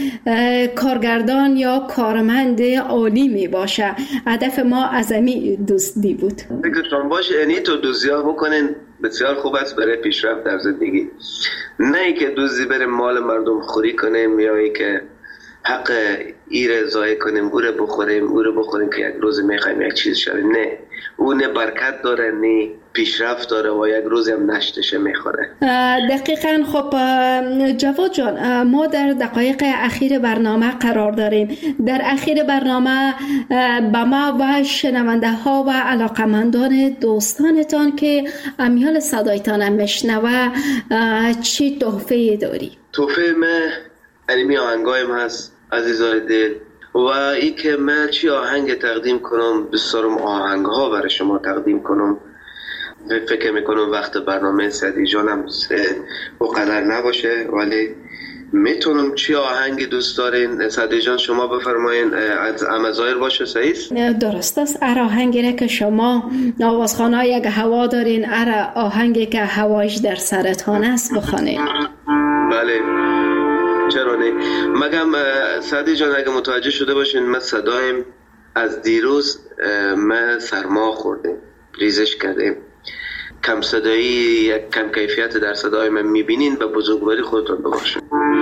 کارگردان یا کارمند عالی میباشه. هدف ما ازمی دزدی بود.
فکرتون باشه یعنی تو دوزی ها بکنین بسیار خوب است برای پیشرفت در زندگی. نه ای که دوزی بریم مال مردم خوری کنیم یا ای که حق ایره ضایع کنیم، اوره بخوریم اوره بخوریم که یک روز میخوایم یک چیز شویم. نه، اون نه برکت داره نه پیشرفت داره و یک روزی هم نشتشه میخوره.
دقیقاً. خب جواد جان، ما در دقایق اخیر برنامه قرار داریم. در اخیر برنامه به ما و شنونده ها و علاقمندان دوستانتان که امیال صدایتان میشنوه چی تحفه داری؟
تحفه من انیمی آهنگایم هست عزیزای دل، و ای که من چی آهنگ تقدیم کنم، بسیارم آهنگ ها برای شما تقدیم کنم. فکر میکنم وقت برنامه سعدی جانم اونقدر نباشه، ولی میتونم چی آهنگ دوست دارین سعدی جان شما بفرمایین. از امزایر باشه سعیست؟
درست است. ار آهنگی را که شما آوازخانه یک هوا دارین، ار آهنگی که هوایش در سرطان است بخوانین.
بله چرا نه. مگم سعدی جان اگه متوجه شده باشین من صدایم از دیروز من سرما خوردیم، ریزش کردیم، کم صدایی یک کم کیفیت در صدای من میبینین و بزرگواری خودتون ببخشید.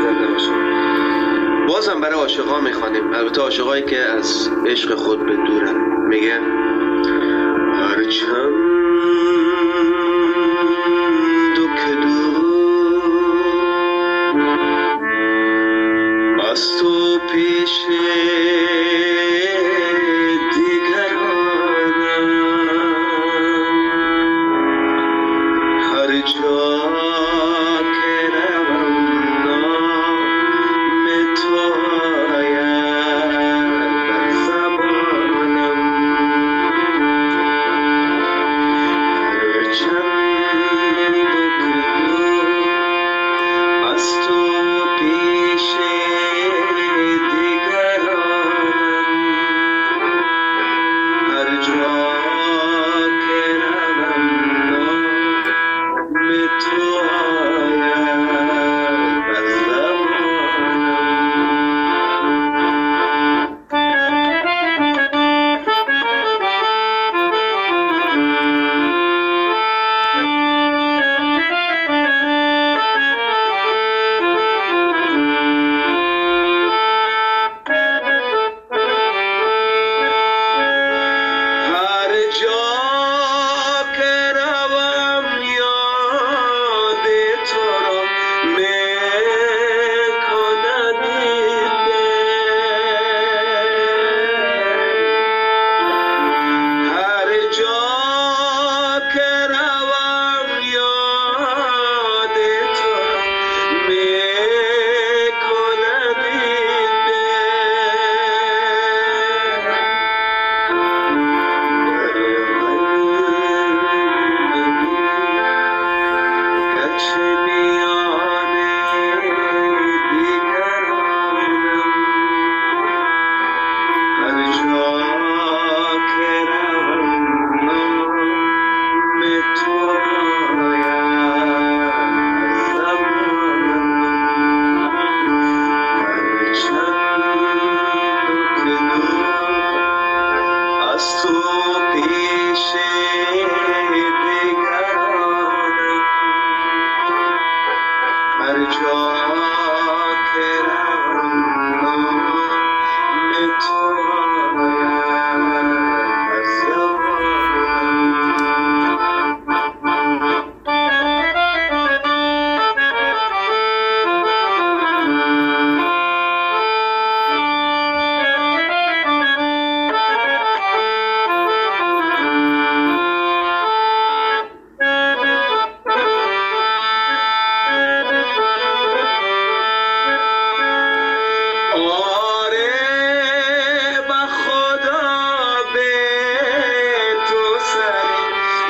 بازم برای عاشقا میخوانیم، البته عاشقایی که از عشق خود به دورن. میگه هرچند دو که دور از تو پیشه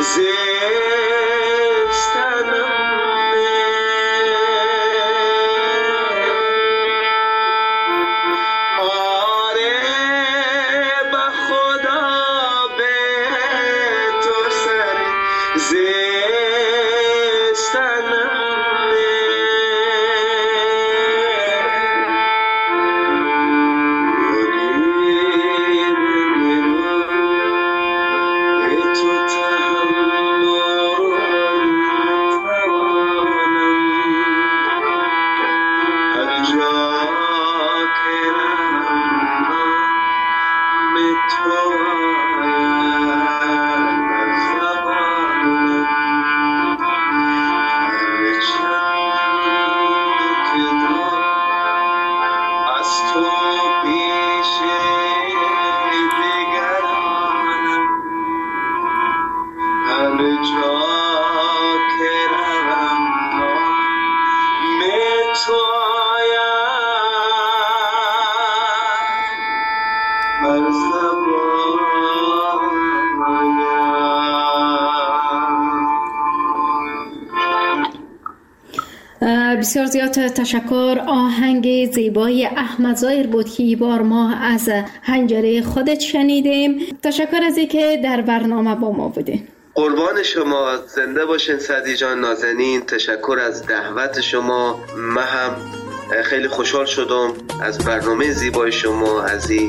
بسیار زیاد تشکر. آهنگ زیبای احمد ظاهر بود که این بار ما از حنجره خودت شنیدیم. تشکر از اینکه در برنامه با ما بودین.
قربان شما، زنده باشین سعدی جان نازنین. تشکر از دعوت شما. من هم خیلی خوشحال شدم از برنامه زیبای شما، از این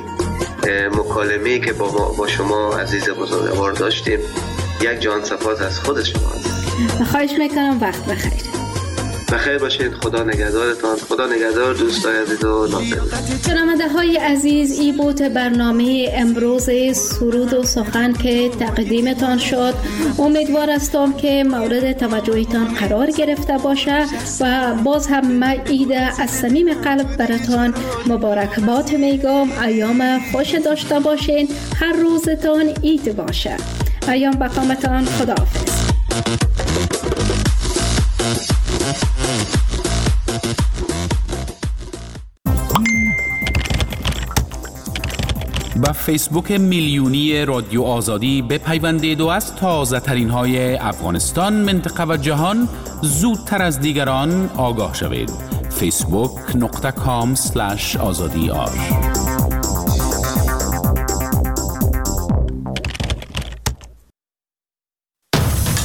مکالمه‌ای که با, ما با شما عزیز بزرگوار داشتیم. یک جان سپاس از خود شما.
خواهش میکنم. وقت بخیر.
بخیر باشید. خدا نگهدارتان. خدا نگهدار دوستای عزیز و نازنین.
شنونده های عزیز، ای بود برنامه امروز سرود و سخن که تقدیمتان شد. امیدوار هستم که مورد توجهتان قرار گرفته باشه و باز هم من عید از صمیم قلب براتان مبارکباد میگم. ایام خوش داشته باشین. هر روزتان عید باشه. ایام بخامتان. خداحافظ.
با فیسبوک میلیونی رادیو آزادی بپیوندید و از تازه ترین های افغانستان، منطقه و جهان زودتر از دیگران آگاه شوید. فیسبوک نقطه کام اسلش آزادی آر